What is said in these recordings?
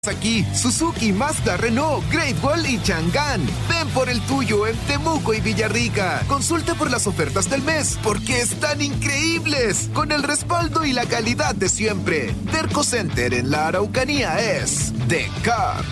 Aquí, Suzuki, Mazda, Renault, Great Wall y Chang'an. Ven por el tuyo en Temuco y Villarrica. Consulta por las ofertas del mes, porque están increíbles. Con el respaldo y la calidad de siempre. Derco Center en la Araucanía es The Car.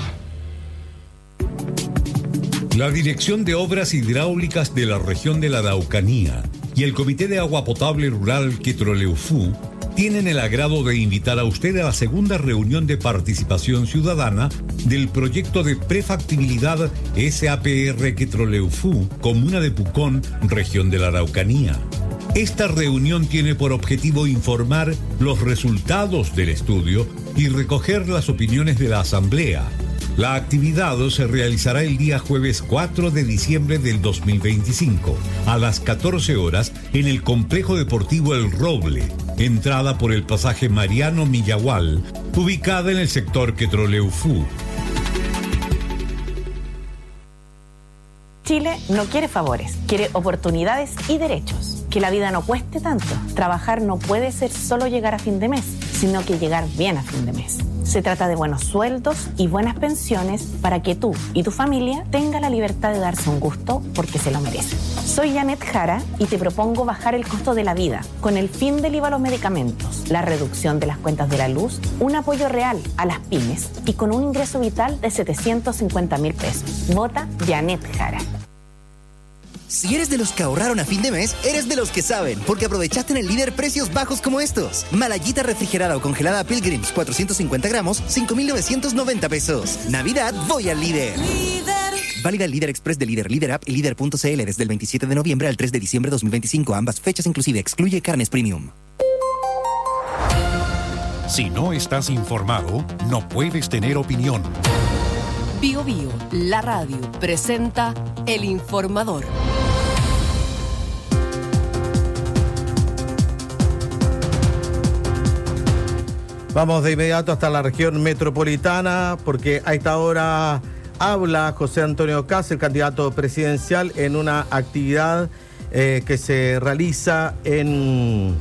La Dirección de Obras Hidráulicas de la región de la Araucanía y el Comité de Agua Potable Rural Quetroleufú tienen el agrado de invitar a usted a la segunda reunión de participación ciudadana del proyecto de prefactibilidad SAPR Quetroleufú, Comuna de Pucón, región de la Araucanía. Esta reunión tiene por objetivo informar los resultados del estudio y recoger las opiniones de la Asamblea. La actividad se realizará el día jueves 4 de diciembre del 2025, a las 14 horas, en el Complejo Deportivo El Roble, entrada por el pasaje Mariano Millagual, ubicada en el sector Quetroleufú. Chile no quiere favores, quiere oportunidades y derechos. Que la vida no cueste tanto. Trabajar no puede ser solo llegar a fin de mes, sino que llegar bien a fin de mes. Se trata de buenos sueldos y buenas pensiones para que tú y tu familia tengan la libertad de darse un gusto porque se lo merecen. Soy Janet Jara y te propongo bajar el costo de la vida con el fin del IVA a los medicamentos, la reducción de las cuentas de la luz, un apoyo real a las pymes y con un ingreso vital de 750.000 pesos. Vota Janet Jara. Si eres de los que ahorraron a fin de mes, eres de los que saben, porque aprovechaste en el Líder precios bajos como estos. Malayita refrigerada o congelada Pilgrims, 450 gramos, 5.990 pesos. Navidad, voy al Líder. Válida el Líder Express de Líder, Líder App y Líder.cl desde el 27 de noviembre al 3 de diciembre de 2025. Ambas fechas inclusive. Excluye carnes premium. Si no estás informado, no puedes tener opinión. Bio Bio, la radio, presenta El Informador. Vamos de inmediato hasta la región metropolitana, porque a esta hora habla José Antonio Kast, el candidato presidencial, en una actividad que se realiza en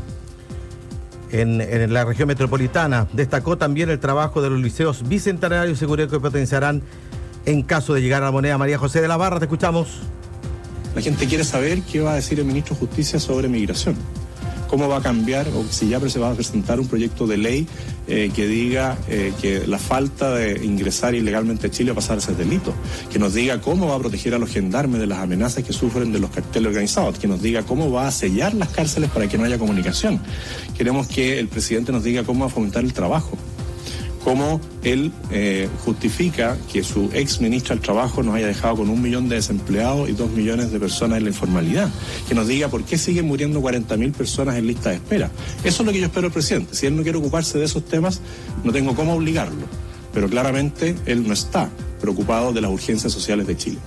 la región metropolitana. Destacó también el trabajo de los liceos bicentenarios y seguridad que potenciarán en caso de llegar a la moneda. María José de la Barra, te escuchamos. La gente quiere saber qué va a decir el ministro de Justicia sobre migración. Cómo va a cambiar, o si ya se va a presentar un proyecto de ley que diga que la falta de ingresar ilegalmente a Chile va a pasar a ser delito. Que nos diga cómo va a proteger a los gendarmes de las amenazas que sufren de los carteles organizados. Que nos diga cómo va a sellar las cárceles para que no haya comunicación. Queremos que el presidente nos diga cómo va a fomentar el trabajo. Cómo él justifica que su ex ministro del Trabajo nos haya dejado con 1 millón de desempleados y 2 millones de personas en la informalidad. Que nos diga por qué siguen muriendo 40.000 personas en lista de espera. Eso es lo que yo espero del presidente. Si él no quiere ocuparse de esos temas, no tengo cómo obligarlo. Pero claramente él no está preocupado de las urgencias sociales de Chile.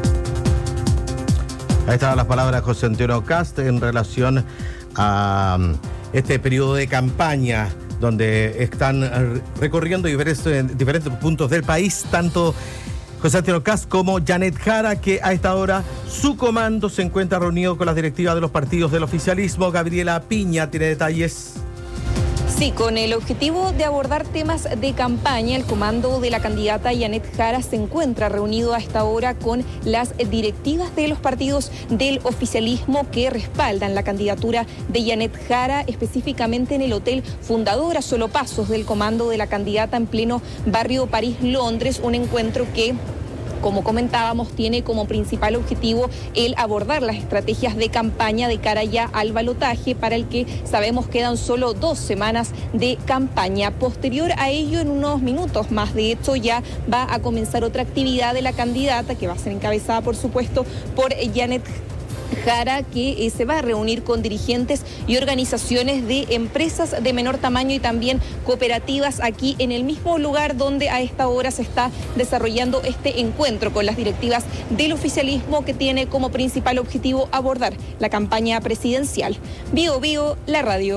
Ahí estaban las palabras de José Antonio Kast en relación a este periodo de campaña, donde están recorriendo diferentes puntos del país, tanto José Antonio Kast como Janet Jara, que a esta hora su comando se encuentra reunido con las directivas de los partidos del oficialismo. Gabriela Piña tiene detalles. Sí, con el objetivo de abordar temas de campaña, el comando de la candidata Janet Jara se encuentra reunido a esta hora con las directivas de los partidos del oficialismo que respaldan la candidatura de Janet Jara, específicamente en el Hotel Fundadora, solo pasos del comando de la candidata en pleno barrio París, Londres, un encuentro que, como comentábamos, tiene como principal objetivo el abordar las estrategias de campaña de cara ya al balotaje, para el que sabemos quedan solo 2 semanas de campaña. Posterior a ello, en unos minutos más, de hecho, ya va a comenzar otra actividad de la candidata, que va a ser encabezada, por supuesto, por Janet Jara, que se va a reunir con dirigentes y organizaciones de empresas de menor tamaño y también cooperativas aquí en el mismo lugar donde a esta hora se está desarrollando este encuentro con las directivas del oficialismo, que tiene como principal objetivo abordar la campaña presidencial. Bio Bio, la radio.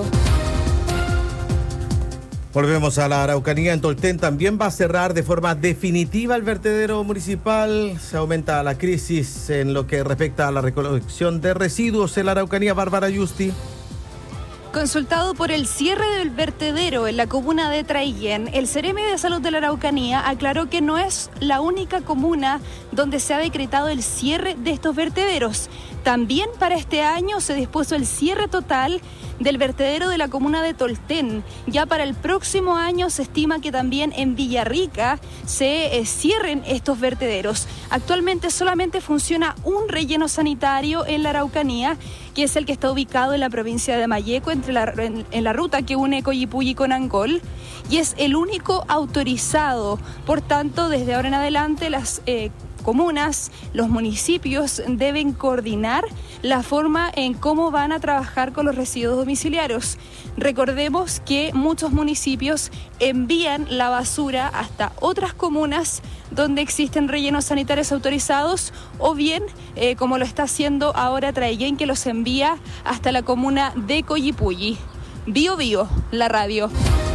Volvemos a la Araucanía. En Tolten también va a cerrar de forma definitiva el vertedero municipal. Se aumenta la crisis en lo que respecta a la recolección de residuos en la Araucanía. Bárbara Yusti. Consultado por el cierre del vertedero en la comuna de Traiguén, el Ceremi de Salud de la Araucanía aclaró que no es la única comuna donde se ha decretado el cierre de estos vertederos. También para este año se dispuso el cierre total del vertedero de la comuna de Tolten. Ya para el próximo año se estima que también en Villarrica se cierren estos vertederos. Actualmente solamente funciona un relleno sanitario en la Araucanía, que es el que está ubicado en la provincia de Malleco, en la ruta que une Coyipulli con Angol, y es el único autorizado. Por tanto, desde ahora en adelante las comunas, los municipios deben coordinar la forma en cómo van a trabajar con los residuos domiciliarios. Recordemos que muchos municipios envían la basura hasta otras comunas donde existen rellenos sanitarios autorizados, o bien, como lo está haciendo ahora Traiguén, que los envía hasta la comuna de Coyipulli. Bio Bio, la radio.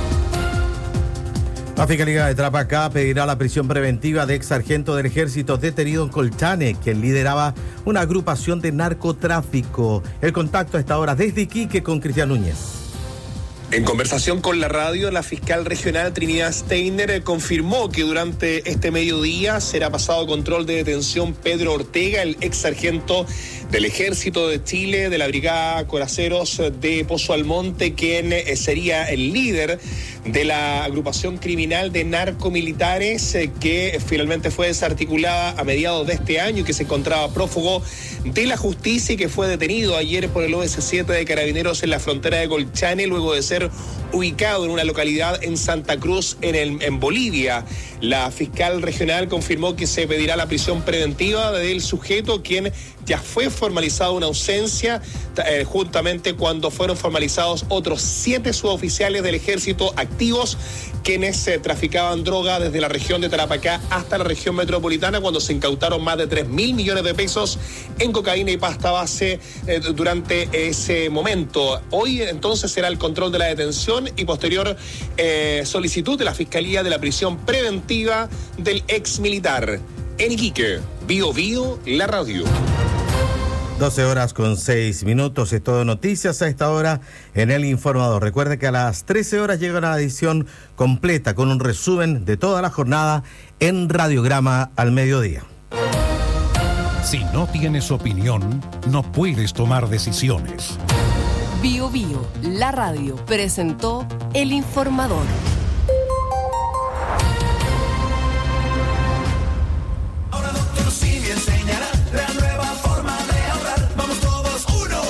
La Fiscalía de Tarapacá pedirá la prisión preventiva de ex sargento del ejército detenido en Colchane, quien lideraba una agrupación de narcotráfico. El contacto a esta hora desde Iquique con Cristian Núñez. En conversación con la radio, la fiscal regional Trinidad Steiner confirmó que durante este mediodía será pasado a control de detención Pedro Ortega, el ex sargento del Ejército de Chile, de la Brigada Coraceros de Pozo Almonte, quien sería el líder de la agrupación criminal de narcomilitares que finalmente fue desarticulada a mediados de este año y que se encontraba prófugo de la justicia y que fue detenido ayer por el OS7 de Carabineros en la frontera de Colchane, luego de ser ubicado en una localidad en Santa Cruz, en Bolivia. La fiscal regional confirmó que se pedirá la prisión preventiva del sujeto, quien ya fue formalizado una ausencia, juntamente cuando fueron formalizados otros 7 suboficiales del ejército activos, quienes traficaban droga desde la región de Tarapacá hasta la región metropolitana, cuando se incautaron más de 3.000 millones de pesos en cocaína y pasta base durante ese momento. Hoy entonces será el control de la detención y posterior solicitud de la Fiscalía de la prisión preventiva del ex militar. En Iquique, Bio Bio, la radio. 12:06. Es todo noticias a esta hora en El Informador. Recuerde que a las 13 horas llega la edición completa con un resumen de toda la jornada en Radiograma al mediodía. Si no tienes opinión, no puedes tomar decisiones. Bio Bio, la radio, presentó El Informador. Ahora Dr. Simi enseñará la nueva forma de ahorrar. Vamos todos, 1, 2,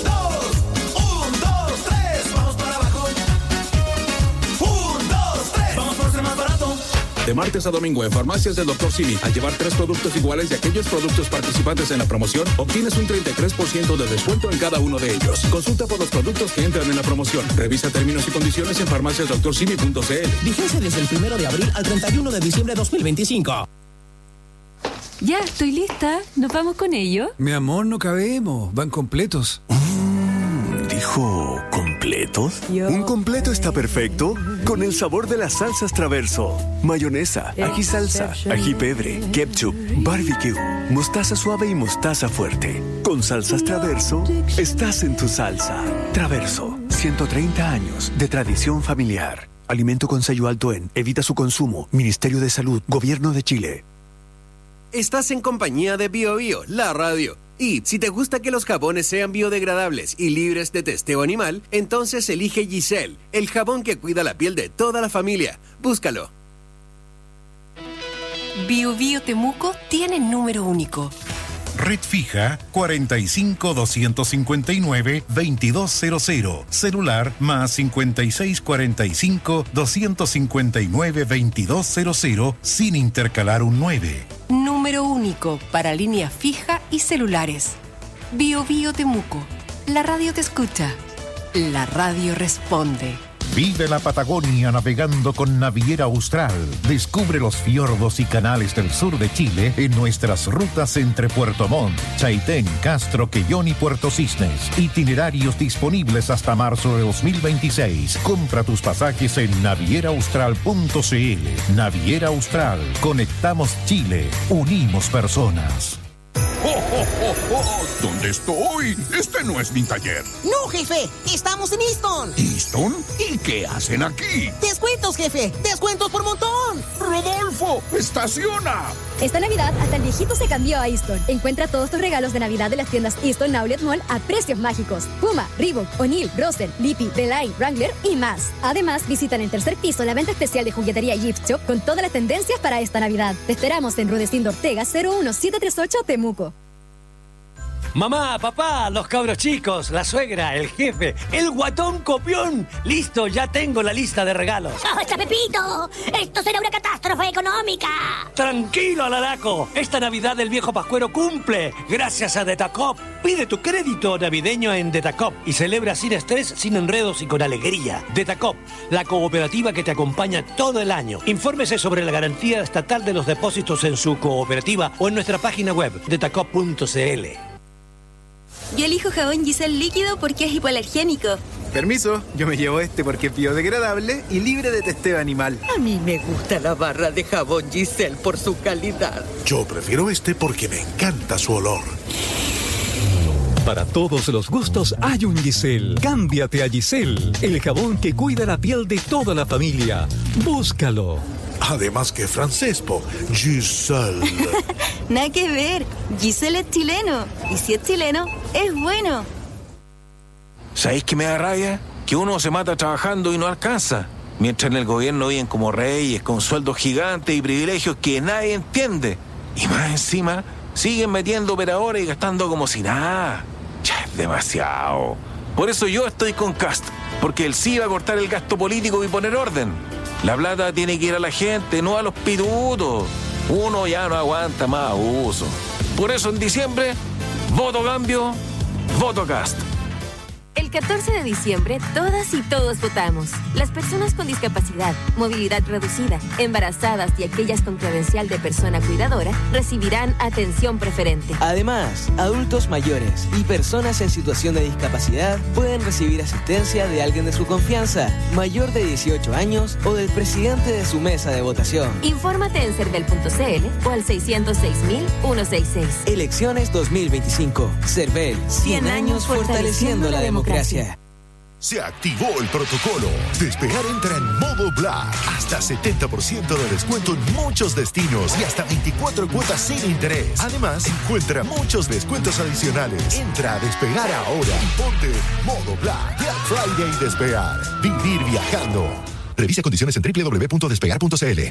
3, vamos para abajo. 1, 2, 3, vamos por ser más barato. De martes a domingo en Farmacias del Dr. Simi, al llevar 3 productos iguales de aquellos productos participantes en la promoción, obtienes un 33% de descuento en cada uno de ellos. Consulta por los productos que entran en la promoción. Revisa términos y condiciones en farmaciasdoctorsimi.cl. Vigencia desde el 1 de abril al 31 de diciembre de 2025. Ya, estoy lista. ¿Nos vamos con ello? Mi amor, no cabemos. Van completos. ¿Dijo completos? Un completo está perfecto con el sabor de las salsas Traverso. Mayonesa, ají salsa, ají pebre, ketchup, barbecue, mostaza suave y mostaza fuerte. Con salsas Traverso, estás en tu salsa. Traverso, 130 años de tradición familiar. Alimento con sello alto en Evita su consumo. Ministerio de Salud, Gobierno de Chile. Estás en compañía de Bio Bio, la radio. Y si te gusta que los jabones sean biodegradables y libres de testeo animal, entonces elige Giselle, el jabón que cuida la piel de toda la familia. Búscalo. Bio Bio Temuco tiene número único. Red fija 45-259-2200. Celular más 5645-259-2200 sin intercalar un 9. Número único para línea fija y celulares. Bio Bio Temuco. La radio te escucha. La radio responde. Vive la Patagonia navegando con Naviera Austral. Descubre los fiordos y canales del sur de Chile en nuestras rutas entre Puerto Montt, Chaitén, Castro, Quellón y Puerto Cisnes. Itinerarios disponibles hasta marzo de 2026. Compra tus pasajes en navieraaustral.cl. Naviera Austral. Conectamos Chile. Unimos personas. ¡Oh, oh! ¿Dónde estoy? Este no es mi taller. No, jefe, estamos en Easton. ¿Easton? ¿Y qué hacen aquí? Descuentos, jefe, descuentos por montón. ¡Rodolfo, estaciona! Esta Navidad, hasta el viejito se cambió a Easton. Encuentra todos tus regalos de Navidad de las tiendas Easton Outlet Mall a precios mágicos. Puma, Reebok, O'Neill, Rosen, Lippy, The Line, Wrangler y más. Además, visitan el tercer piso la venta especial de juguetería Gift Shop con todas las tendencias para esta Navidad. Te esperamos en Rudecindo Ortega 01738 Temuco. Mamá, papá, los cabros chicos, la suegra, el jefe, el guatón copión. Listo, ya tengo la lista de regalos. ¡Basta, Pepito! ¡Esto será una catástrofe económica! Tranquilo, Alaraco. Esta Navidad el viejo Pascuero cumple. Gracias a Detacop. Pide tu crédito navideño en Detacop y celebra sin estrés, sin enredos y con alegría. Detacop, la cooperativa que te acompaña todo el año. Infórmese sobre la garantía estatal de los depósitos en su cooperativa o en nuestra página web, detacop.cl. Yo elijo jabón Giselle líquido porque es hipoalergénico. Permiso, yo me llevo este porque es biodegradable y libre de testeo animal. A mí me gusta la barra de jabón Giselle por su calidad. Yo prefiero este porque me encanta su olor. Para todos los gustos hay un Giselle. Cámbiate a Giselle, el jabón que cuida la piel de toda la familia. Búscalo. Además que francés, po. Giselle. Nada que ver. Giselle es chileno. Y si es chileno, es bueno. ¿Sabéis qué me da rabia? Que uno se mata trabajando y no alcanza. Mientras en el gobierno viven como reyes, con sueldos gigantes y privilegios que nadie entiende. Y más encima, siguen metiendo operadores y gastando como si nada. Ya es demasiado. Por eso yo estoy con Kast. Porque él sí va a cortar el gasto político y poner orden. La plata tiene que ir a la gente, no a los pitutos. Uno ya no aguanta más abuso. Por eso en diciembre, voto cambio, voto Kast. El 14 de diciembre, todas y todos votamos. Las personas con discapacidad, movilidad reducida, embarazadas y aquellas con credencial de persona cuidadora recibirán atención preferente. Además, adultos mayores y personas en situación de discapacidad pueden recibir asistencia de alguien de su confianza, mayor de 18 años o del presidente de su mesa de votación. Infórmate en cervel.cl o al 606.166. Elecciones 2025. Cervel, 100 años fortaleciendo la democracia. Se activó el protocolo. Despegar entra en modo Black. Hasta 70% de descuento en muchos destinos y hasta 24 cuotas sin interés. Además, encuentra muchos descuentos adicionales. Entra a Despegar ahora y ponte modo Black. Black Friday Despegar. Vivir viajando. Revisa condiciones en www.despegar.cl.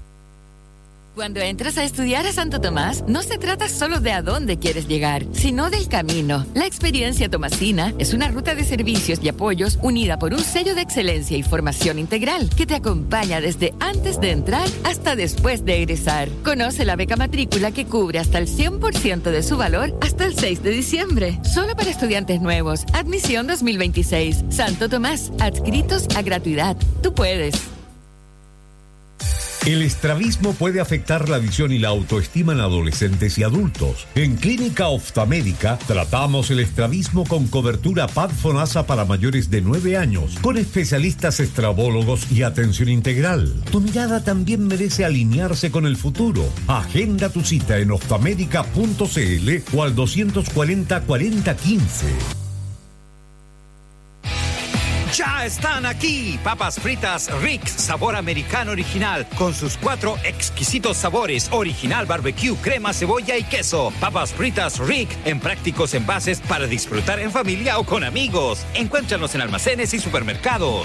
Cuando entras a estudiar a Santo Tomás, no se trata solo de a dónde quieres llegar, sino del camino. La experiencia tomasina es una ruta de servicios y apoyos unida por un sello de excelencia y formación integral que te acompaña desde antes de entrar hasta después de egresar. Conoce la beca matrícula que cubre hasta el 100% de su valor hasta el 6 de diciembre. Solo para estudiantes nuevos. Admisión 2026. Santo Tomás. Adscritos a gratuidad. Tú puedes. El estrabismo puede afectar la visión y la autoestima en adolescentes y adultos. En Clínica Oftamédica tratamos el estrabismo con cobertura PAD-FONASA para mayores de 9 años, con especialistas estrabólogos y atención integral. Tu mirada también merece alinearse con el futuro. Agenda tu cita en oftamédica.cl o al 240-4015. Ya están aquí, papas fritas Rick, sabor americano original, con sus 4 exquisitos sabores, original barbecue, crema, cebolla y queso. Papas fritas Rick, en prácticos envases para disfrutar en familia o con amigos. Encuéntranos en almacenes y supermercados.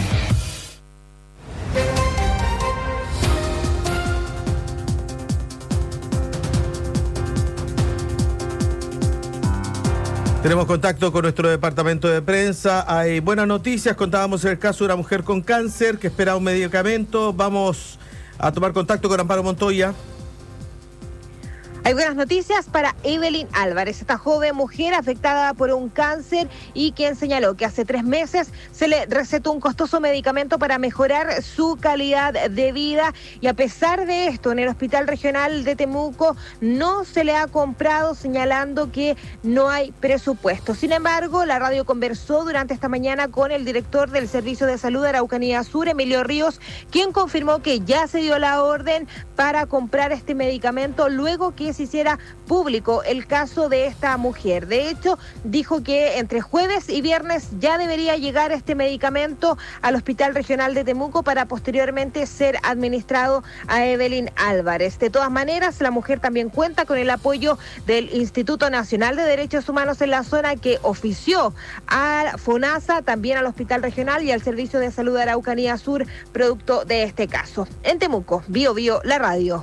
Tenemos contacto con nuestro departamento de prensa. Hay buenas noticias. Contábamos el caso de una mujer con cáncer que espera un medicamento. Vamos a tomar contacto con Amparo Montoya. Hay buenas noticias para Evelyn Álvarez, esta joven mujer afectada por un cáncer y quien señaló que hace 3 meses se le recetó un costoso medicamento para mejorar su calidad de vida y a pesar de esto en el Hospital Regional de Temuco no se le ha comprado, señalando que no hay presupuesto. Sin embargo, la radio conversó durante esta mañana con el director del Servicio de Salud de Araucanía Sur, Emilio Ríos, quien confirmó que ya se dio la orden para comprar este medicamento luego que se hiciera público el caso de esta mujer. De hecho, dijo que entre jueves y viernes ya debería llegar este medicamento al Hospital Regional de Temuco para posteriormente ser administrado a Evelyn Álvarez. De todas maneras, la mujer también cuenta con el apoyo del Instituto Nacional de Derechos Humanos en la zona, que ofició a FONASA, también al Hospital Regional y al Servicio de Salud de Araucanía Sur, producto de este caso. En Temuco, Bio Bio, la radio.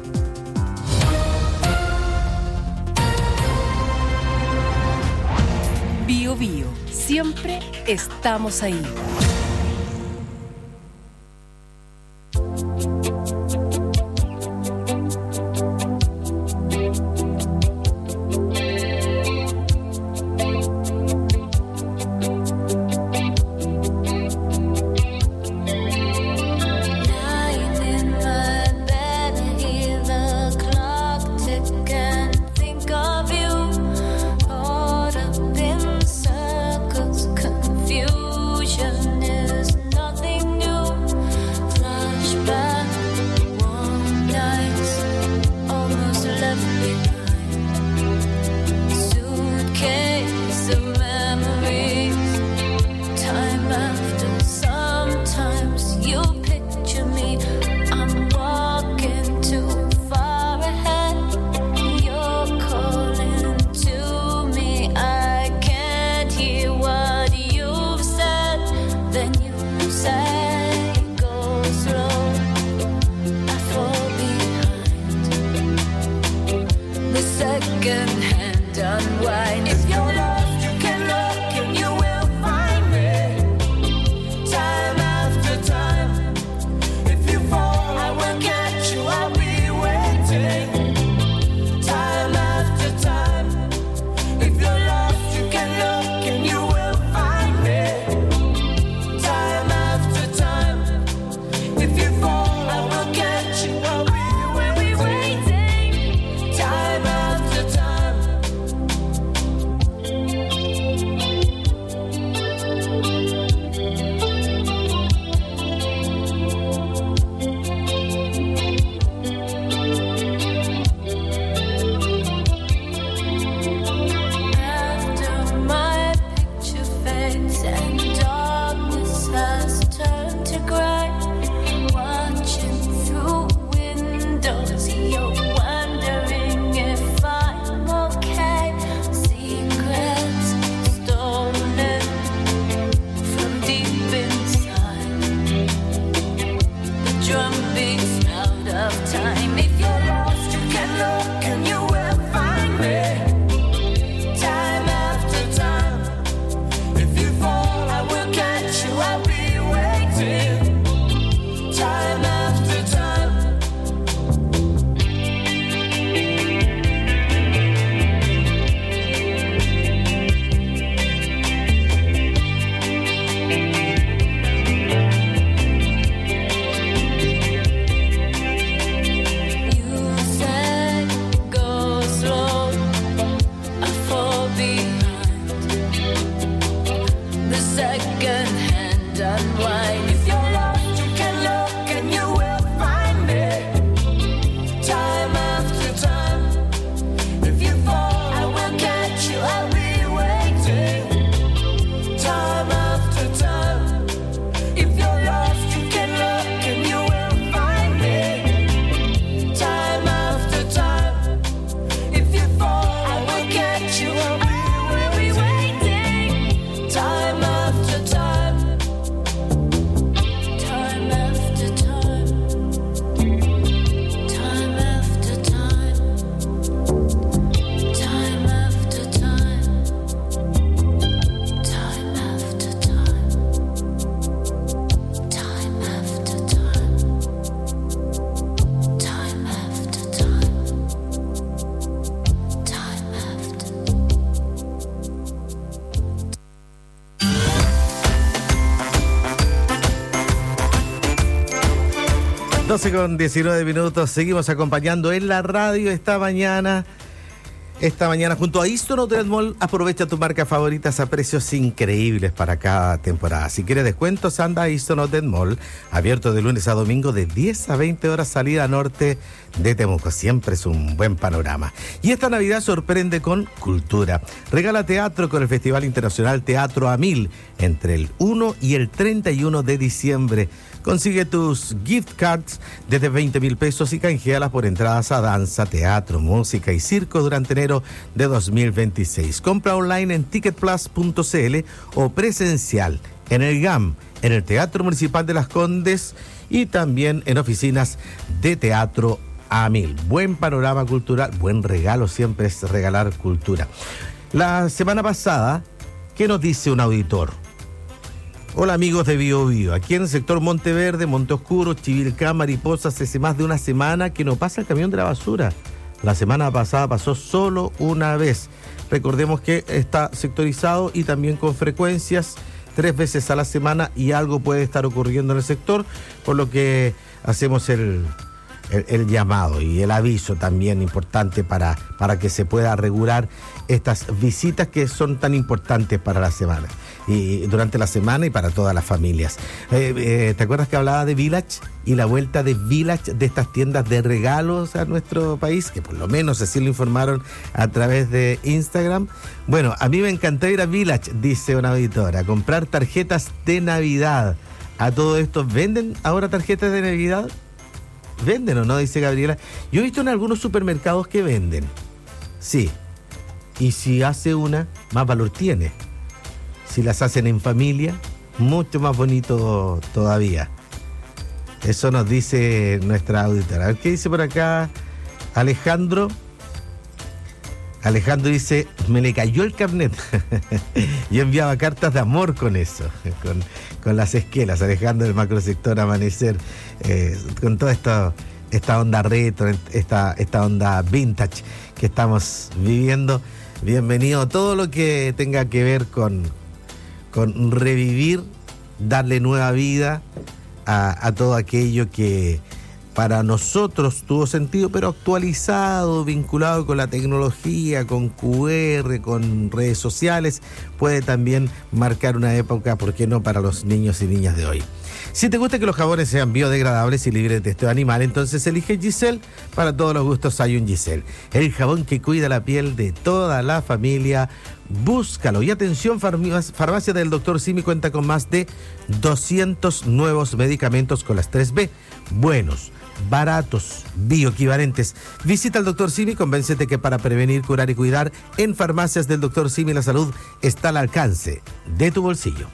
Bio Bio, siempre estamos ahí. Con 19 minutos, seguimos acompañando en la radio esta mañana esta mañana junto a Easton Hotel Mall. Aprovecha tus marcas favoritas a precios increíbles para cada temporada. Si quieres descuentos, anda a Easton Hotel Mall, abierto de lunes a domingo de 10 a 20 horas, salida norte de Temuco. Siempre es un buen panorama. Y esta Navidad sorprende con cultura. Regala teatro con el Festival Internacional Teatro a 1000 entre el 1 y el 31 de diciembre. Consigue tus gift cards desde 20,000 pesos y canjealas por entradas a danza, teatro, música y circo durante enero de 2026. Compra online en ticketplus.cl o presencial en el GAM, en el Teatro Municipal de Las Condes y también en oficinas de Teatro a 1000. Buen panorama cultural, buen regalo, siempre es regalar cultura. La semana pasada, ¿qué nos dice un auditor? Hola amigos de Bio Bio, aquí en el sector Monteverde, Monte Oscuro, Chivilcá, Mariposas, hace más de una semana que no pasa el camión de la basura. La semana pasada pasó solo una vez. Recordemos que está sectorizado y también con frecuencias 3 veces a la semana y algo puede estar ocurriendo en el sector, por lo que hacemos el llamado y el aviso también importante para que se pueda regular estas visitas que son tan importantes para la semana y durante la semana y para todas las familias. ¿Te acuerdas que hablaba de Village y la vuelta de Village, de estas tiendas de regalos a nuestro país? Que por lo menos así lo informaron a través de Instagram. Bueno, a mí me encantó ir a Village, dice una auditora, a comprar tarjetas de Navidad. A todo esto, ¿venden ahora tarjetas de Navidad? ¿Venden o no? Dice Gabriela. Yo he visto en algunos supermercados que venden. Sí. Y si hace una, más valor tiene. Si las hacen en familia, mucho más bonito todavía. Eso nos dice nuestra auditora. A ver, ¿qué dice por acá Alejandro? Alejandro dice, me le cayó el carnet. Yo enviaba cartas de amor con eso, con las esquelas. Alejandro del macrosector Amanecer, con toda esta onda retro, esta onda vintage que estamos viviendo. Bienvenido todo lo que tenga que ver con revivir, darle nueva vida a todo aquello que para nosotros tuvo sentido, pero actualizado, vinculado con la tecnología, con QR, con redes sociales, puede también marcar una época, ¿por qué no?, para los niños y niñas de hoy. Si te gusta que los jabones sean biodegradables y libres de testeo animal, entonces elige Giselle. Para todos los gustos hay un Giselle, el jabón que cuida la piel de toda la familia. Búscalo. Y atención, Farmacia del Dr. Simi cuenta con más de 200 nuevos medicamentos con las 3B. Buenos, baratos, bioequivalentes. Visita al Dr. Simi y convéncete que para prevenir, curar y cuidar, en Farmacias del Dr. Simi la salud está al alcance de tu bolsillo.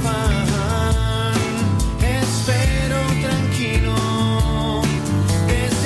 Espero tranquilo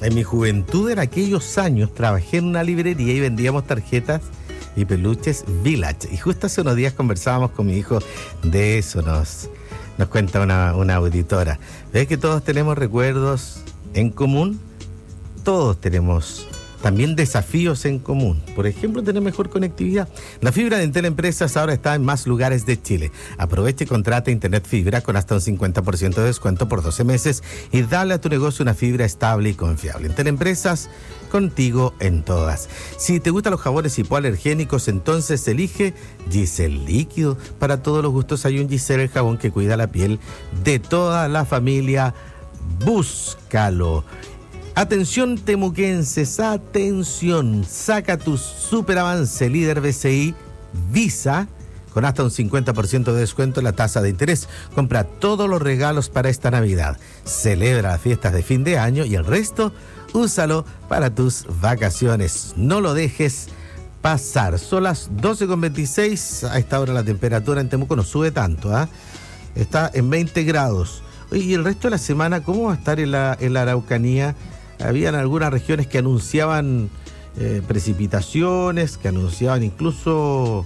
En mi juventud, en aquellos años, trabajé en una librería y vendíamos tarjetas y peluches Village. Y justo hace unos días conversábamos con mi hijo de eso, nos cuenta una auditora. ¿Ves que todos tenemos recuerdos en común? Todos tenemos también desafíos en común. Por ejemplo, tener mejor conectividad. La fibra de Entel Empresas ahora está en más lugares de Chile. Aprovecha y contrata Internet Fibra con hasta un 50% de descuento por 12 meses y dale a tu negocio una fibra estable y confiable. Entel Empresas, contigo en todas. Si te gustan los jabones hipoalergénicos, entonces elige Giselle Líquido. Para todos los gustos hay un Giselle, el jabón que cuida la piel de toda la familia. Búscalo. Atención temuquenses, atención, saca tu superavance líder BCI Visa con hasta un 50% de descuento en la tasa de interés. Compra todos los regalos para esta Navidad. Celebra las fiestas de fin de año y el resto, úsalo para tus vacaciones. No lo dejes pasar. Son las 12:26. A esta hora la temperatura en Temuco no sube tanto, Está en 20 grados. Oye, y el resto de la semana, ¿cómo va a estar en la Araucanía? Habían algunas regiones que anunciaban precipitaciones, que anunciaban incluso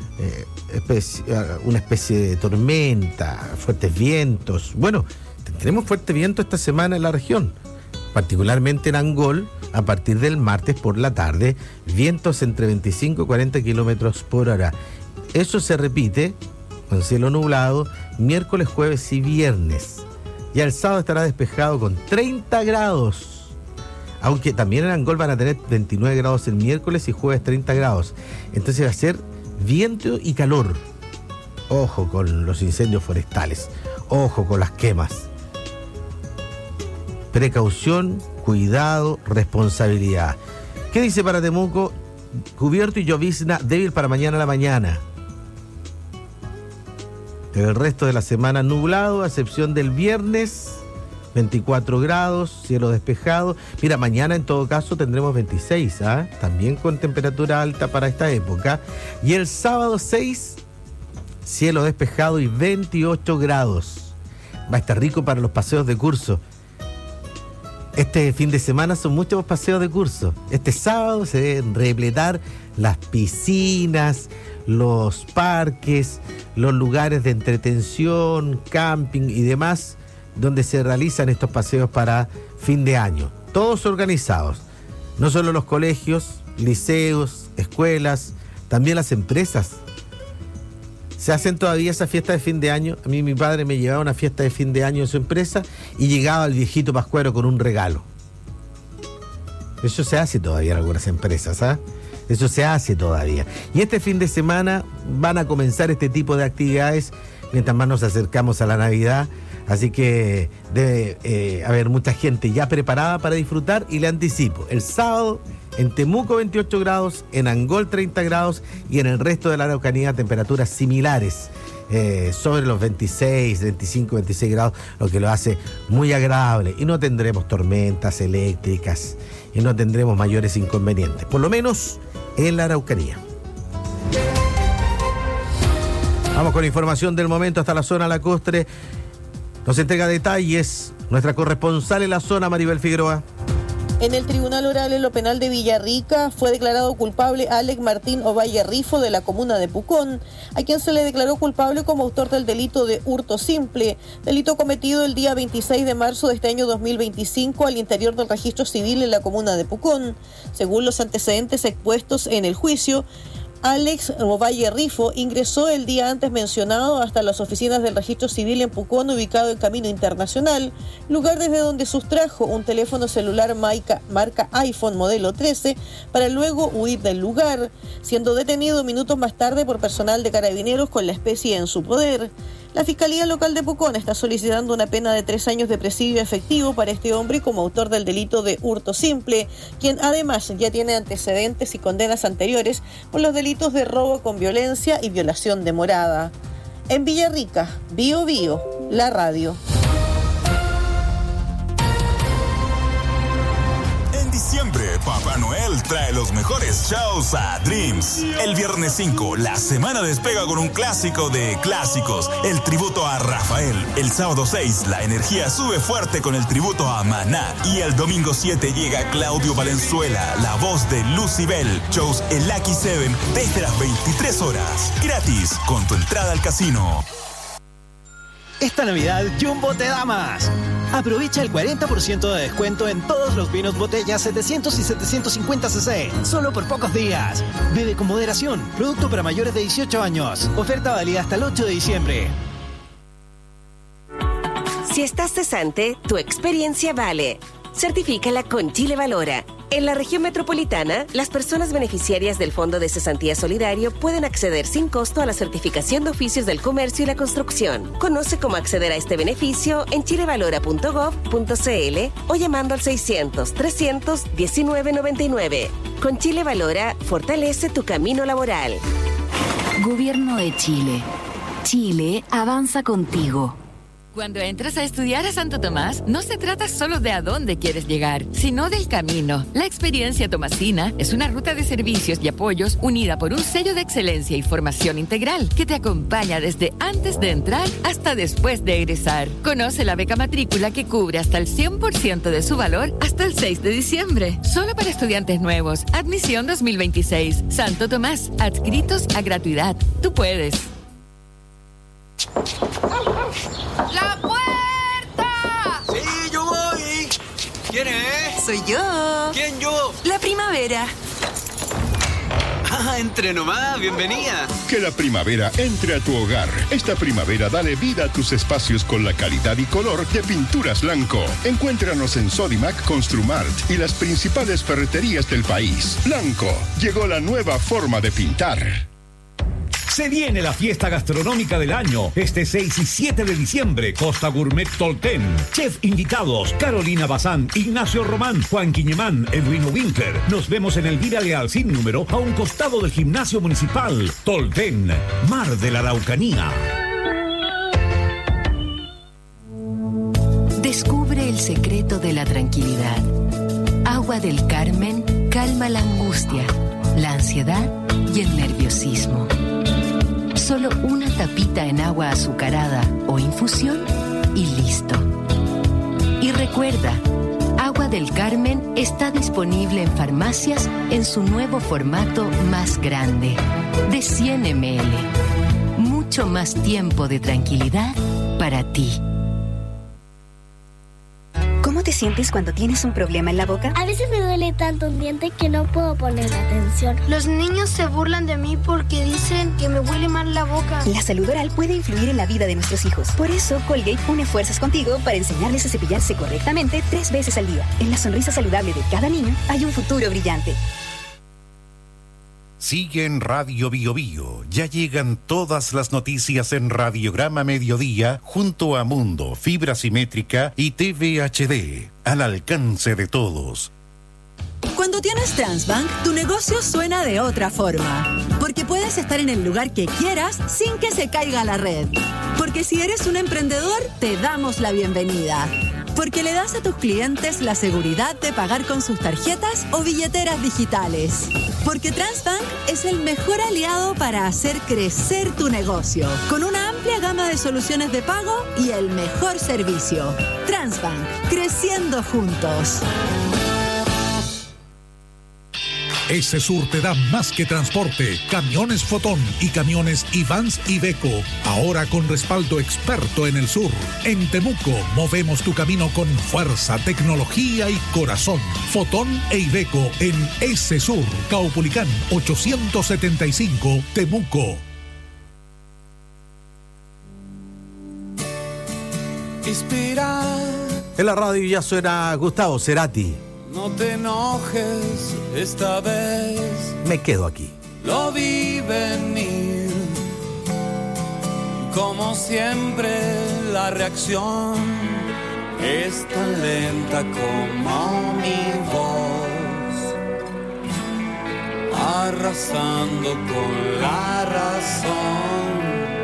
una especie de tormenta, fuertes vientos. Bueno, tendremos fuerte viento esta semana en la región, particularmente en Angol, a partir del martes por la tarde, vientos entre 25 y 40 kilómetros por hora. Eso se repite con cielo nublado miércoles, jueves y viernes. Ya el sábado estará despejado con 30 grados. Aunque también en Angol van a tener 29 grados el miércoles y jueves 30 grados. Entonces va a ser viento y calor. Ojo con los incendios forestales. Ojo con las quemas. Precaución, cuidado, responsabilidad. ¿Qué dice para Temuco? Cubierto y llovizna débil para mañana a la mañana. El resto de la semana nublado, a excepción del viernes. 24 grados, cielo despejado. Mira, mañana en todo caso tendremos 26, también con temperatura alta para esta época. Y el sábado 6, cielo despejado y 28 grados. Va a estar rico para los paseos de curso. Este fin de semana son muchos paseos de curso. Este sábado se deben repletar las piscinas, los parques, los lugares de entretención, camping y demás, donde se realizan estos paseos para fin de año. Todos organizados. No solo los colegios, liceos, escuelas, también las empresas. Se hacen todavía esas fiestas de fin de año. A mí mi padre me llevaba a una fiesta de fin de año en su empresa y llegaba el viejito pascuero con un regalo. Eso se hace todavía en algunas empresas, Eso se hace todavía. Y este fin de semana van a comenzar este tipo de actividades mientras más nos acercamos a la Navidad. Así que debe haber mucha gente ya preparada para disfrutar y le anticipo. El sábado en Temuco 28 grados, en Angol 30 grados y en el resto de la Araucanía temperaturas similares. Sobre los 26, 25, 26 grados, lo que lo hace muy agradable. Y no tendremos tormentas eléctricas y no tendremos mayores inconvenientes, por lo menos en la Araucanía. Vamos con información del momento hasta la zona lacustre. Nos entrega detalles nuestra corresponsal en la zona, Maribel Figueroa. En el Tribunal Oral en lo Penal de Villarrica fue declarado culpable Alex Martín Ovalle Rifo de la comuna de Pucón, a quien se le declaró culpable como autor del delito de hurto simple, delito cometido el día 26 de marzo de este año 2025 al interior del registro civil en la comuna de Pucón. Según los antecedentes expuestos en el juicio, Alex Ovalle Rifo ingresó el día antes mencionado hasta las oficinas del registro civil en Pucón, ubicado en Camino Internacional, lugar desde donde sustrajo un teléfono celular marca iPhone modelo 13 para luego huir del lugar, siendo detenido minutos más tarde por personal de Carabineros con la especie en su poder. La Fiscalía Local de Pucón está solicitando una pena de 3 años de presidio efectivo para este hombre como autor del delito de hurto simple, quien además ya tiene antecedentes y condenas anteriores por los delitos de robo con violencia y violación de morada. En Villarrica, Bio Bio, la radio. En diciembre, Papá Noel Noel trae los mejores shows a Dreams. El viernes 5, la semana despega con un clásico de clásicos, el tributo a Rafael. El sábado 6, la energía sube fuerte con el tributo a Maná. Y el domingo 7 llega Claudio Valenzuela, la voz de Lucibel. Shows en Lucky 7 desde las 23 horas. Gratis, con tu entrada al casino. Esta Navidad, Jumbo te da más. Aprovecha el 40% de descuento en todos los vinos botellas 700 y 750 cc, solo por pocos días. Bebe con moderación. Producto para mayores de 18 años. Oferta válida hasta el 8 de diciembre. Si estás cesante, tu experiencia vale. Certifícala con Chile Valora. En la región metropolitana, las personas beneficiarias del Fondo de Cesantía Solidario pueden acceder sin costo a la certificación de oficios del comercio y la construcción. Conoce cómo acceder a este beneficio en chilevalora.gov.cl o llamando al 600-300-1999. Con Chile Valora, fortalece tu camino laboral. Gobierno de Chile. Chile avanza contigo. Cuando entras a estudiar a Santo Tomás, no se trata solo de a dónde quieres llegar, sino del camino. La experiencia tomasina es una ruta de servicios y apoyos unida por un sello de excelencia y formación integral que te acompaña desde antes de entrar hasta después de egresar. Conoce la beca matrícula que cubre hasta el 100% de su valor hasta el 6 de diciembre. Solo para estudiantes nuevos. Admisión 2026. Santo Tomás. Adscritos a gratuidad. Tú puedes. ¡La puerta! ¡Sí, yo voy! ¿Quién es? Soy yo. ¿Quién yo? La primavera. Ah, entre nomás, bienvenida. Que la primavera entre a tu hogar. Esta primavera dale vida a tus espacios con la calidad y color de Pinturas Blanco. Encuéntranos en Sodimac, Construmart y las principales ferreterías del país. Blanco, llegó la nueva forma de pintar. Se viene la fiesta gastronómica del año, este 6 y 7 de diciembre, Costa Gourmet Tolten. Chef invitados, Carolina Bazán, Ignacio Román, Juan Quiñemán, Edwino Winkler. Nos vemos en el Vira Leal sin número, a un costado del gimnasio municipal. Tolten, Mar de la Araucanía. Descubre el secreto de la tranquilidad. Agua del Carmen calma la angustia, la ansiedad y el nerviosismo. Solo una tapita en agua azucarada o infusión y listo. Y recuerda, Agua del Carmen está disponible en farmacias en su nuevo formato más grande, de 100 ml. Mucho más tiempo de tranquilidad para ti. ¿Cómo te sientes cuando tienes un problema en la boca? A veces me duele tanto un diente que no puedo poner atención. Los niños se burlan de mí porque dicen que me huele mal la boca. La salud oral puede influir en la vida de nuestros hijos. Por eso, Colgate une fuerzas contigo para enseñarles a cepillarse correctamente 3 veces al día. En la sonrisa saludable de cada niño hay un futuro brillante. Sigue en Radio Bio Bio. Ya llegan todas las noticias en Radiograma Mediodía junto a Mundo, Fibra Simétrica y TV HD. Al alcance de todos. Cuando tienes Transbank, tu negocio suena de otra forma. Porque puedes estar en el lugar que quieras sin que se caiga la red. Porque si eres un emprendedor, te damos la bienvenida. Porque le das a tus clientes la seguridad de pagar con sus tarjetas o billeteras digitales. Porque Transbank es el mejor aliado para hacer crecer tu negocio. Con una amplia gama de soluciones de pago y el mejor servicio. Transbank, creciendo juntos. Esesur te da más que transporte. Camiones Fotón y camiones Ivans Iveco. Ahora con respaldo experto en el sur. En Temuco movemos tu camino con fuerza, tecnología y corazón. Fotón e Iveco en Esesur. Caupolicán 875 Temuco. En la radio ya suena Gustavo Cerati. No te enojes esta vez. Me quedo aquí. Lo vi venir. Como siempre, la reacción es tan lenta como mi voz. Arrasando con la razón.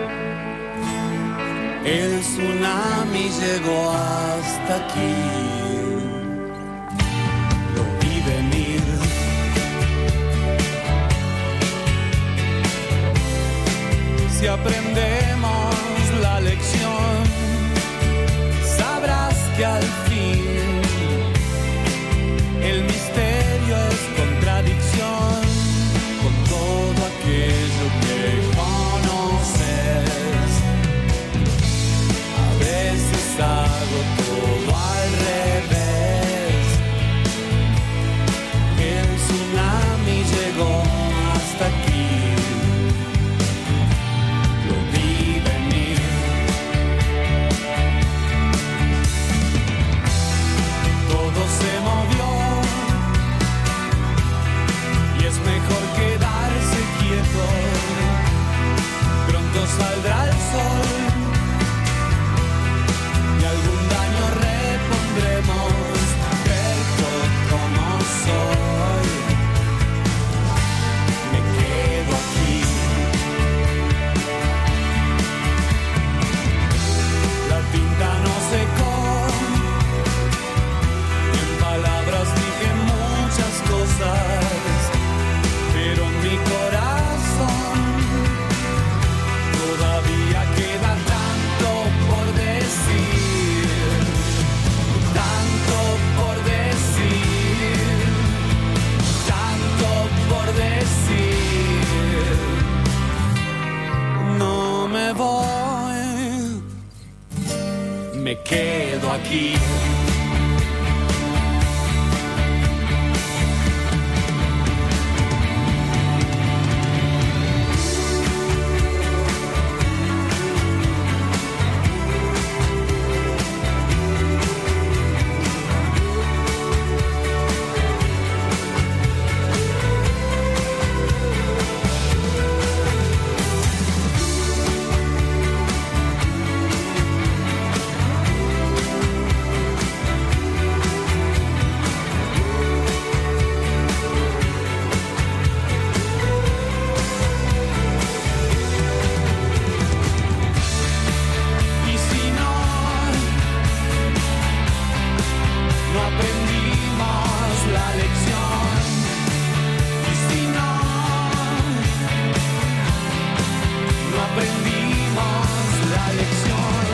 El tsunami llegó hasta aquí. si aprendemos la lección, sabrás que al fin el misterio es contradicción con todo aquello que conoces. A veces hago todo al revés. El tsunami llegó hasta aquí. Lo vi venir. Todo se movió y es mejor quedarse quieto. Pronto saldrá el sol y algún daño repondremos. Perfecto como soy, me quedo aquí. La tinta no secó, en palabras dije muchas cosas, pero en mi corazón todavía queda tanto por decir, tanto por decir, tanto por decir. No me voy, me quedo aquí. Y si no aprendimos la lección, y si no aprendimos la lección.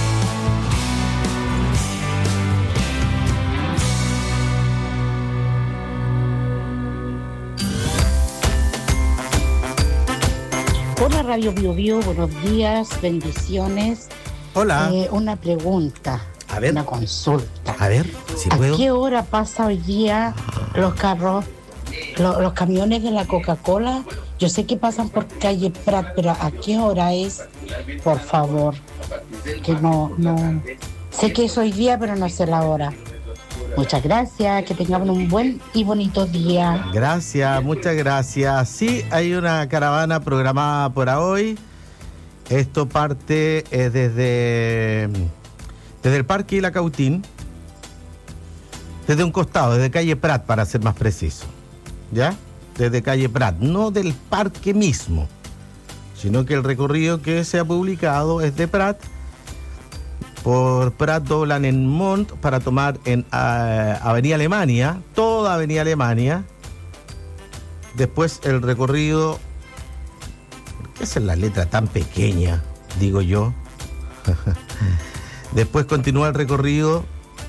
Hola Radio Bio Bio, buenos días, bendiciones. Hola. Una pregunta, A ver. una consulta. A ver, si ¿A puedo. qué hora pasa hoy día los carros, los camiones de la Coca-Cola? Yo sé que pasan por calle Prat, pero ¿a qué hora es? Por favor, que no. Sé que es hoy día, pero no sé la hora. Muchas gracias, que tengamos un buen y bonito día. Gracias, muchas gracias. Sí, hay una caravana programada para hoy. Esto parte desde el Parque La Cautín, desde un costado, desde calle Prat, para ser más preciso. ¿Ya? Desde calle Prat, no del parque mismo, sino que el recorrido que se ha publicado es de Prat. Por Prat doblan en Mont para tomar en Avenida Alemania, toda Avenida Alemania. Después el recorrido, ¿por qué es la letra tan pequeña? Digo yo. Después continúa el recorrido.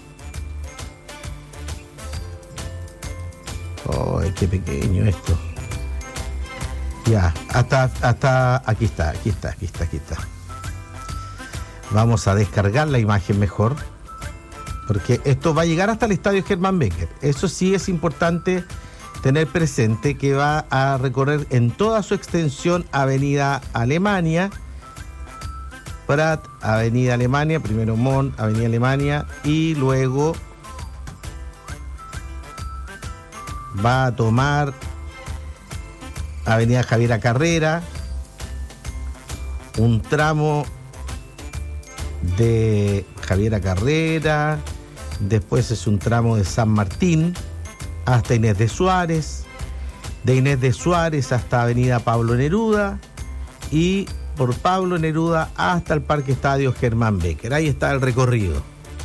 ¡Ay, qué pequeño esto! Ya, hasta aquí está. Vamos a descargar la imagen mejor, porque esto va a llegar hasta el estadio Germán Becker. Eso sí es importante tener presente, que va a recorrer en toda su extensión Avenida Alemania, Prat, Avenida Alemania, primero Mont, Avenida Alemania, y luego va a tomar Avenida Javiera Carrera, un tramo de Javiera Carrera, después es un tramo de San Martín hasta Inés de Suárez, de Inés de Suárez hasta Avenida Pablo Neruda y por Pablo Neruda hasta el Parque Estadio Germán Becker. Ahí está el recorrido.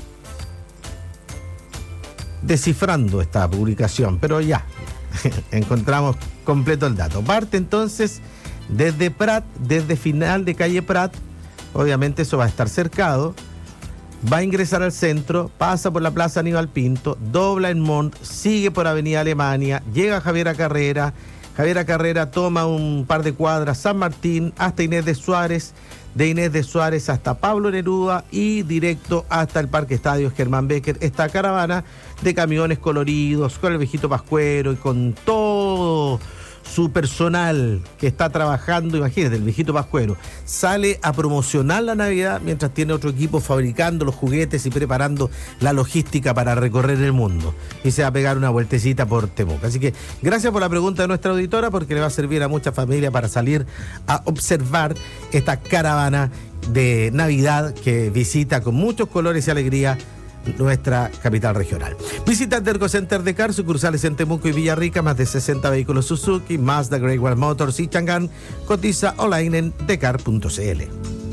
Descifrando esta publicación, pero ya encontramos completo el dato. Parte entonces desde Prat, desde final de calle Prat, obviamente eso va a estar cercado, va a ingresar al centro, pasa por la Plaza Aníbal Pinto, dobla en Montt, sigue por Avenida Alemania, llega a Javiera Carrera toma un par de cuadras, San Martín, hasta Inés de Suárez, de Inés de Suárez hasta Pablo Neruda y directo hasta el Parque Estadio Germán Becker, esta caravana de camiones coloridos, con el viejito Pascuero y con todo su personal que está trabajando, imagínate, el viejito Pascuero, sale a promocionar la Navidad mientras tiene otro equipo fabricando los juguetes y preparando la logística para recorrer el mundo. Y se va a pegar una vueltecita por Temuco. Así que gracias por la pregunta de nuestra auditora, porque le va a servir a mucha familia para salir a observar esta caravana de Navidad que visita con muchos colores y alegría nuestra capital regional. Visita el Derco Center de Car, sucursales en Temuco y Villarrica, más de 60 vehículos Suzuki, Mazda, Great Wall Motors y Chang'an. Cotiza online en decar.cl.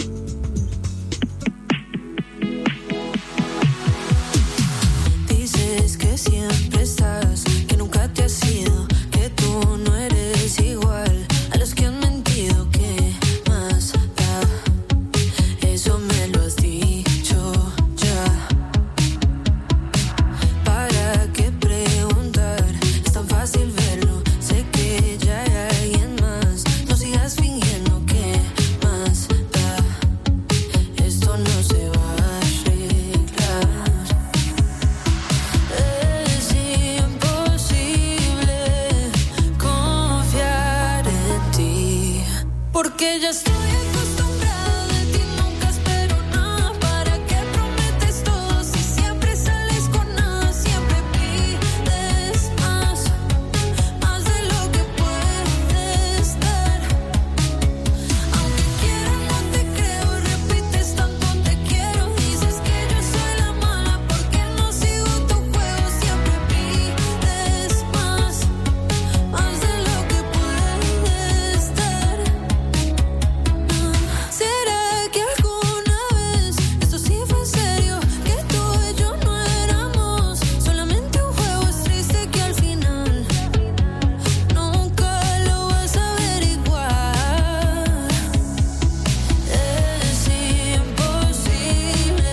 Dices que siempre estás, que nunca te has ido, que tú no eres igual a los que han mentido. ¿Qué más da? Eso me lo has dicho ya. ¿Para qué preguntar? Es tan fácil verlo. Sé que ya hay alguien más. No sigas fingiendo. ¿Qué más da? Esto no se va a arreglar. Es imposible confiar en ti, porque ya estoy acostumbrada de ti, nunca espero nada. ¿Para qué prometes todo si siempre sales con nada? Siempre pides más de lo que puedes dar. Aunque quieras no te creo, repites tanto te quiero. Dices que yo soy la mala porque no sigo tu juego. Siempre pides más de lo que puedes dar. ¿Será que alguna vez esto sí fue en serio? Que tú y yo no éramos solamente un juego. Es triste que al final nunca lo vas a averiguar. Es imposible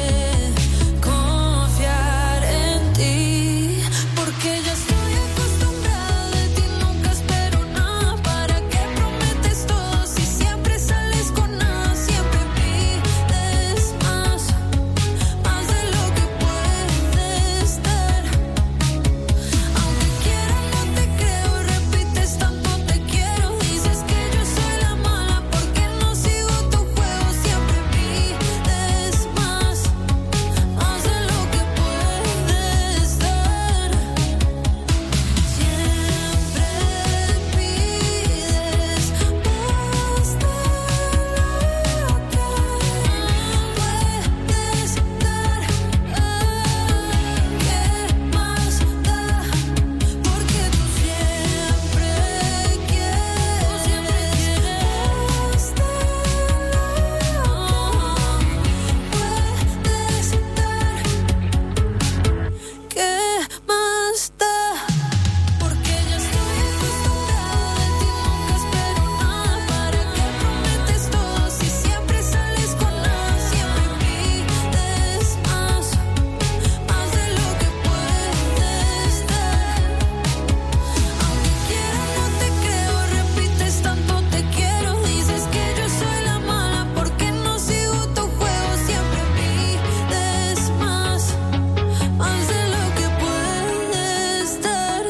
confiar en ti, porque ya estoy acostumbrada de ti, nunca espero nada. ¿Para qué prometes todo si siempre sales con nada? Siempre pides más de lo que puedes dar. Aunque quieras no te creo, repites tanto te quiero. Dices que yo soy la mala porque no sigo tu juego. Siempre pides más de lo que puedes dar. Siempre pides más de lo que puedes dar. ¿Qué más da? Porque tú siempre quieres más de ¿qué más da? Porque ya estoy acostumbrada de ti, nunca espero nada. ¿Para qué prometes todo si siempre sales con nada? Siempre pides más de lo que puedes dar. Aunque quieras no te creo, repites tanto te quiero. Dices que yo soy la mala porque no sigo tu juego. Siempre pides más de lo que puedes dar.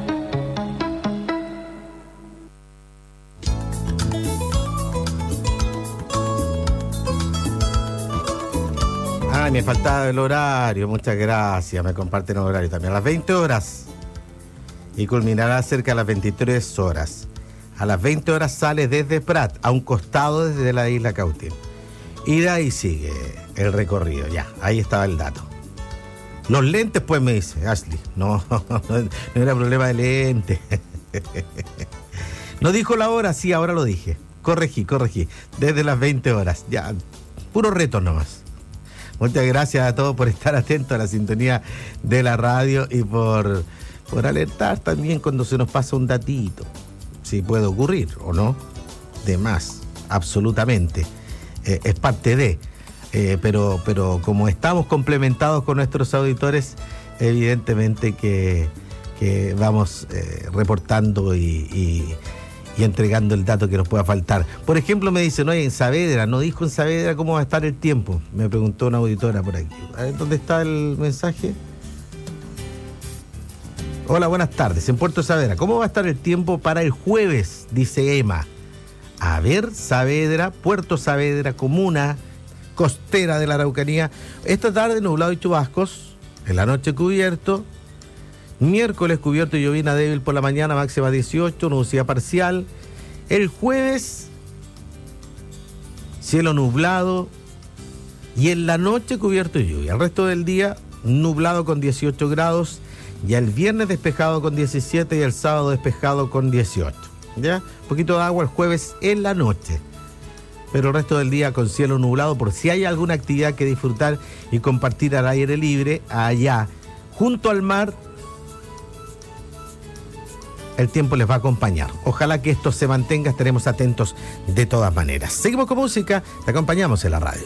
Ay, me faltaba el horario, muchas gracias, me comparten el horario también. A las 20 horas y culminará cerca de las 23 horas. A las 20 horas sale desde Prat, a un costado desde la isla Cautín. Y de ahí sigue el recorrido, ya, ahí estaba el dato. Los lentes, pues, me dice Ashley. No era problema de lentes. ¿No dijo la hora? Sí, ahora lo dije. Corregí. Desde las 20 horas, ya, puro reto nomás. Muchas gracias a todos por estar atentos a la sintonía de la radio y por alertar también cuando se nos pasa un datito. Si puede ocurrir o no. absolutamente. Es parte de. Pero como estamos complementados con nuestros auditores, evidentemente que vamos reportando y entregando el dato que nos pueda faltar. Por ejemplo, me dicen, oye, en Saavedra, no dijo en Saavedra cómo va a estar el tiempo. Me preguntó una auditora por aquí. A ver, ¿dónde está el mensaje? Hola, buenas tardes. En Puerto Saavedra, ¿cómo va a estar el tiempo para el jueves? Dice Emma. A ver, Saavedra, Puerto Saavedra, comuna costera de la Araucanía. Esta tarde nublado y chubascos. En la noche cubierto. Miércoles cubierto y llovina débil por la mañana, máxima 18, nubosidad parcial. El jueves, cielo nublado y en la noche cubierto y lluvia. El resto del día, nublado con 18 grados. Ya el viernes despejado con 17 y el sábado despejado con 18. ¿Ya? Un poquito de agua el jueves en la noche. Pero el resto del día con cielo nublado, por si hay alguna actividad que disfrutar y compartir al aire libre, allá, junto al mar, el tiempo les va a acompañar. Ojalá que esto se mantenga, estaremos atentos de todas maneras. Seguimos con música, te acompañamos en la radio.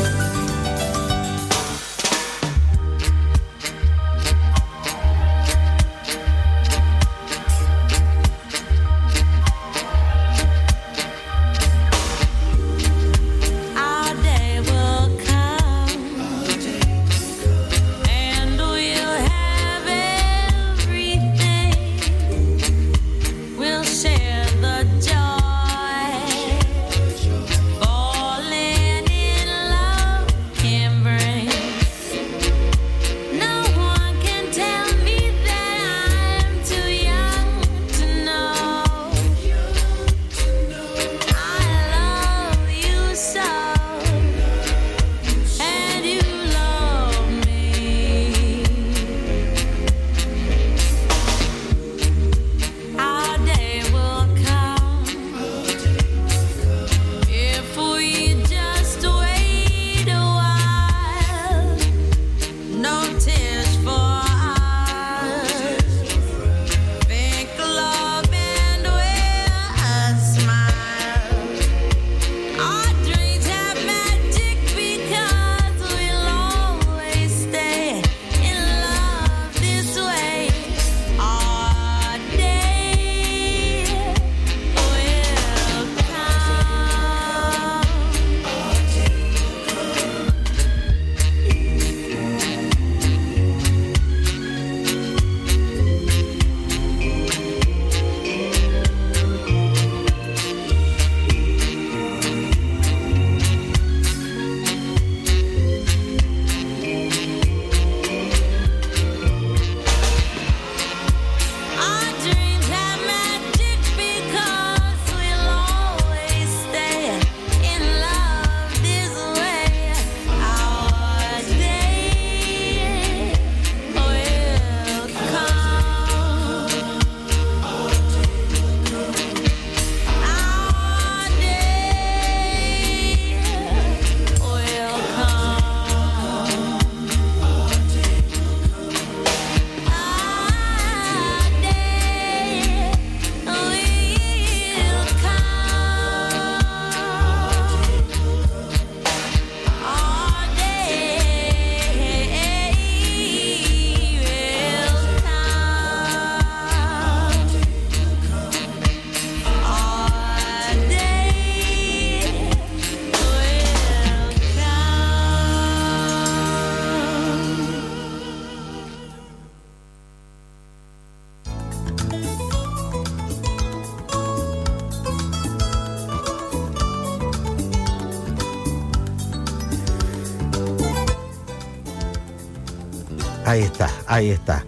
Ahí está.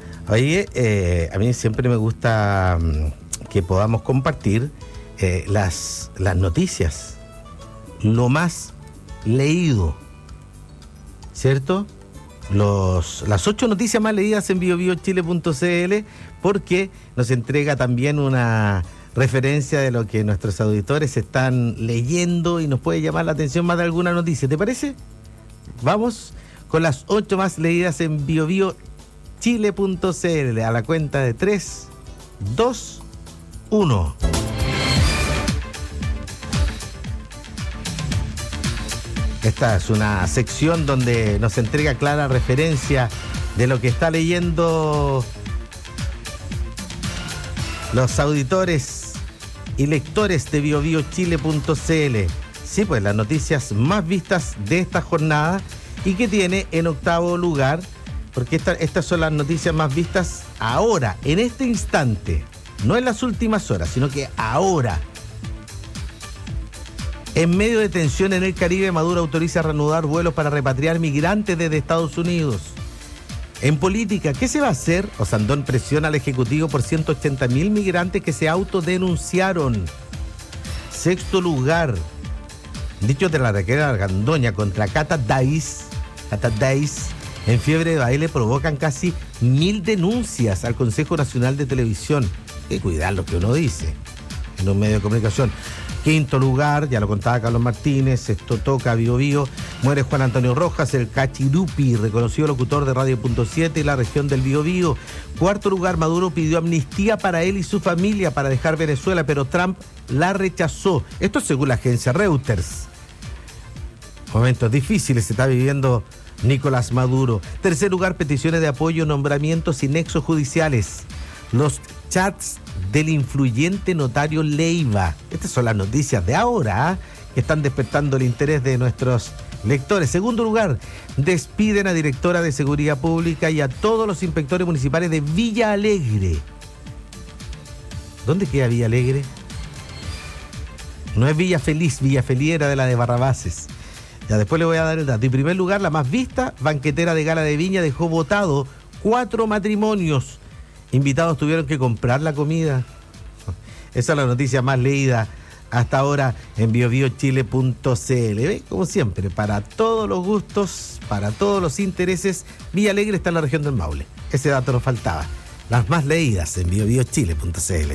Oye, a mí siempre me gusta que podamos compartir las noticias, lo más leído, ¿cierto? Las 8 noticias más leídas en biobiochile.cl, porque nos entrega también una referencia de lo que nuestros auditores están leyendo y nos puede llamar la atención más de alguna noticia. ¿Te parece? Vamos con las 8 más leídas en biobiochile.cl a la cuenta de 3, 2, 1. Esta es una sección donde nos entrega clara referencia de lo que está leyendo los auditores y lectores de biobiochile.cl. Sí, pues las noticias más vistas de esta jornada y que tiene en octavo lugar, porque estas son las noticias más vistas ahora, en este instante, no en las últimas horas, sino que ahora. En medio de tensión en el Caribe, Maduro autoriza reanudar vuelos para repatriar migrantes desde Estados Unidos. En política, ¿qué se va a hacer? Osandón presiona al Ejecutivo por 180.000 migrantes que se autodenunciaron. Sexto lugar, dichos de la Raquel Argandoña contra Cata Dice, en fiebre de baile provocan casi 1.000 denuncias al Consejo Nacional de Televisión. Hay que cuidar lo que uno dice en un medio de comunicación. Quinto lugar, ya lo contaba Carlos Martínez, esto toca Bio Bio. Muere Juan Antonio Rojas, el Cachirupi, reconocido locutor de Radio.7 y la región del Bio Bio. Cuarto lugar, Maduro pidió amnistía para él y su familia para dejar Venezuela, pero Trump la rechazó. Esto según la agencia Reuters. Momentos difíciles se está viviendo Nicolás Maduro. Tercer lugar, peticiones de apoyo, nombramientos y nexos judiciales. Los chats del influyente notario Leiva. Estas son las noticias de ahora, que están despertando el interés de nuestros lectores. Segundo lugar, despiden a directora de Seguridad Pública y a todos los inspectores municipales de Villa Alegre. ¿Dónde queda Villa Alegre? No es Villa Feliz era de la de Barrabases. Ya después le voy a dar el dato. En primer lugar, la más vista, banquetera de Gala de Viña, dejó votado 4 matrimonios. Invitados tuvieron que comprar la comida. Esa es la noticia más leída hasta ahora en biobiochile.cl. ¿Ve? Como siempre, para todos los gustos, para todos los intereses, Villa Alegre está en la región del Maule. Ese dato nos faltaba. Las más leídas en biobiochile.cl.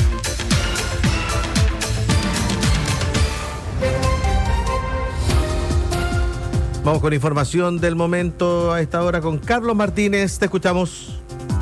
Vamos con información del momento a esta hora con Carlos Martínez. Te escuchamos.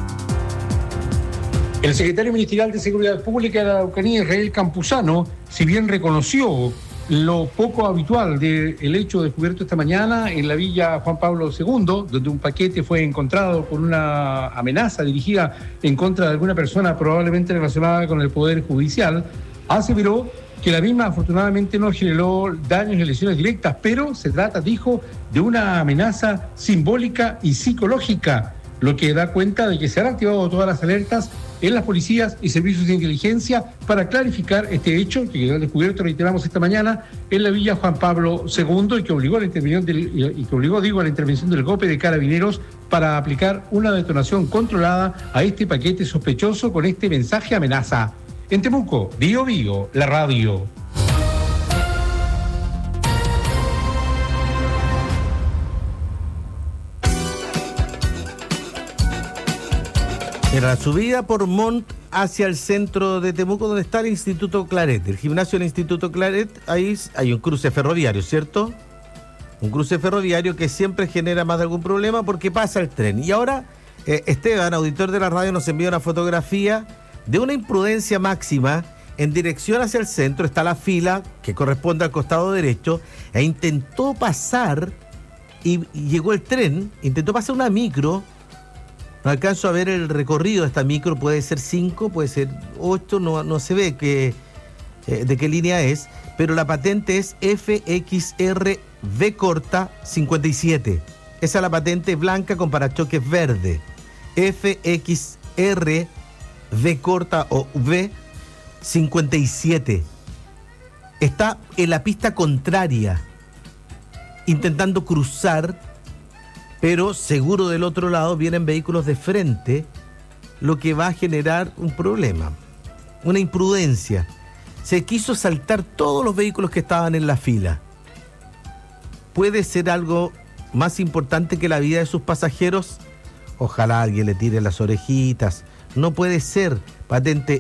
El secretario ministerial de Seguridad Pública de la Araucanía, Israel Campuzano, si bien reconoció lo poco habitual del hecho descubierto esta mañana en la Villa Juan Pablo II, donde un paquete fue encontrado con una amenaza dirigida en contra de alguna persona probablemente relacionada con el Poder Judicial, aseveró que la misma afortunadamente no generó daños y lesiones directas, pero se trata, dijo, de una amenaza simbólica y psicológica, lo que da cuenta de que se han activado todas las alertas en las policías y servicios de inteligencia para clarificar este hecho que quedó descubierto, reiteramos, esta mañana en la Villa Juan Pablo II y que obligó a la intervención a la intervención del GOPE de Carabineros para aplicar una detonación controlada a este paquete sospechoso con este mensaje amenaza. En Temuco, Bio Bio, la radio. En la subida por Montt hacia el centro de Temuco, donde está el Instituto Claret, el gimnasio del Instituto Claret, ahí hay un cruce ferroviario, ¿cierto? Un cruce ferroviario que siempre genera más de algún problema porque pasa el tren. Y ahora Esteban, auditor de la radio, nos envía una fotografía de una imprudencia máxima en dirección hacia el centro. Está la fila que corresponde al costado derecho e intentó pasar y llegó el tren, intentó pasar una micro. No alcanzo a ver el recorrido de esta micro, puede ser 5, puede ser 8, no se ve de qué línea es, pero la patente es FXR V corta 57. Esa es la patente blanca con parachoques verde. FXR V corta o V 57. Está en la pista contraria, intentando cruzar, pero seguro del otro lado vienen vehículos de frente, lo que va a generar un problema, una imprudencia. Se quiso saltar todos los vehículos que estaban en la fila. ¿Puede ser algo más importante que la vida de sus pasajeros? Ojalá alguien le tire las orejitas. No puede ser. Patente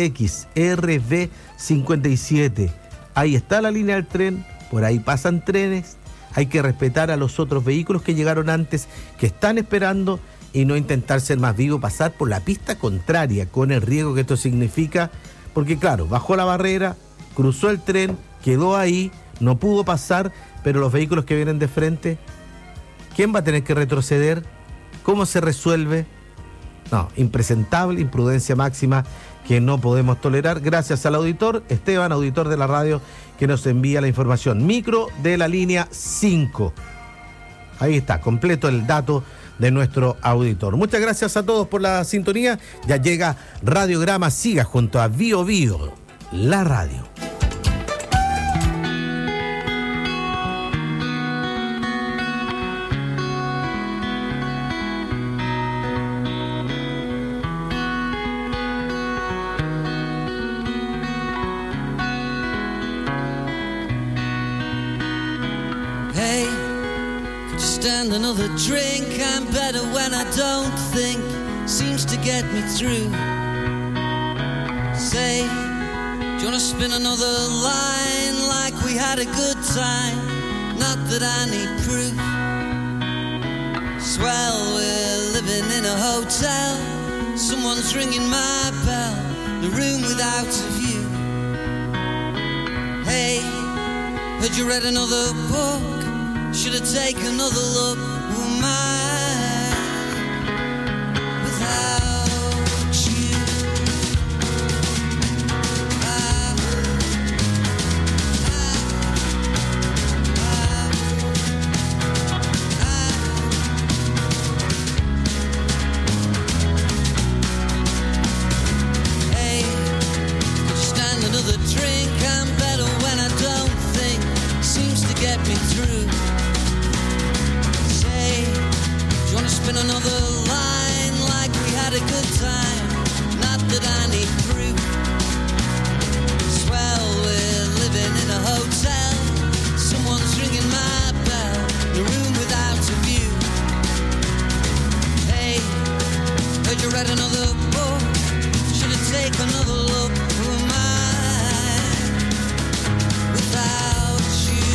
FXRV57. Ahí está la línea del tren, por ahí pasan trenes. Hay que respetar a los otros vehículos que llegaron antes, que están esperando, y no intentar ser más vivo, pasar por la pista contraria, con el riesgo que esto significa, porque claro, bajó la barrera, cruzó el tren, quedó ahí, no pudo pasar, pero los vehículos que vienen de frente, ¿quién va a tener que retroceder? ¿Cómo se resuelve? No, impresentable, imprudencia máxima que no podemos tolerar. Gracias al auditor Esteban, auditor de la radio, que nos envía la información. Micro de la línea 5. Ahí está, completo el dato de nuestro auditor. Muchas gracias a todos por la sintonía. Ya llega Radiograma. Siga junto a Bio Bio, la radio. Stand another drink, I'm better when I don't think, seems to get me through. Say, do you wanna spin another line like we had a good time? Not that I need proof. Swell, we're living in a hotel, someone's ringing my bell, the room without a view. Hey, heard you read another book, should I take another look? Who am I without you? Hey, could you stand another drink? I'm better when I don't think, seems to get me through. Spin another line like we had a good time, not that I need proof. Swell, we're living in a hotel, someone's ringing my bell, the room without a view. Hey, heard you read another book, should I take another look? Who am I without you?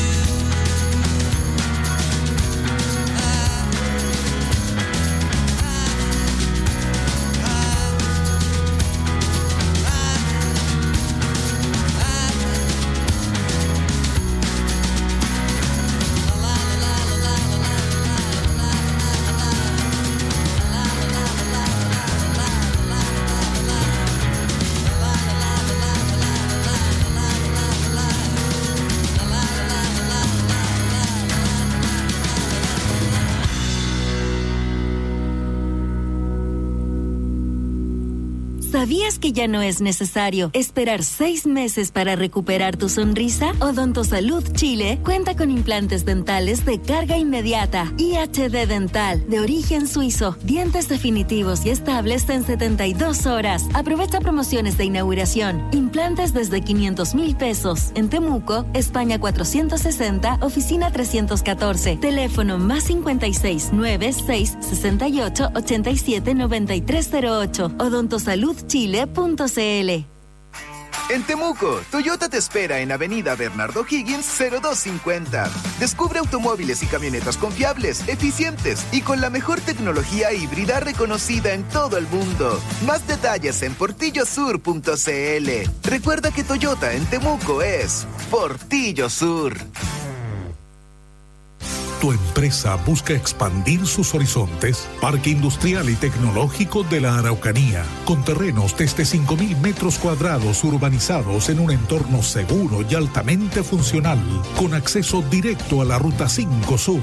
¿Sabías que ya no es necesario esperar 6 meses para recuperar tu sonrisa? Odontosalud Chile cuenta con implantes dentales de carga inmediata, IHD Dental, de origen suizo, dientes definitivos y estables en 72 horas. Aprovecha promociones de inauguración. Implantes desde 500,000 pesos. En Temuco, España 460, oficina 314. Teléfono +56 96 68 87 9308. Odontosaludchile.cl. En Temuco, Toyota te espera en Avenida Bernardo Higgins 0250. Descubre automóviles y camionetas confiables, eficientes y con la mejor tecnología híbrida reconocida en todo el mundo. Más detalles en portillosur.cl. Recuerda que Toyota en Temuco es Portillo Sur. Tu empresa busca expandir sus horizontes. Parque Industrial y Tecnológico de la Araucanía, con terrenos desde 5.000 metros cuadrados urbanizados en un entorno seguro y altamente funcional, con acceso directo a la Ruta 5 Sur.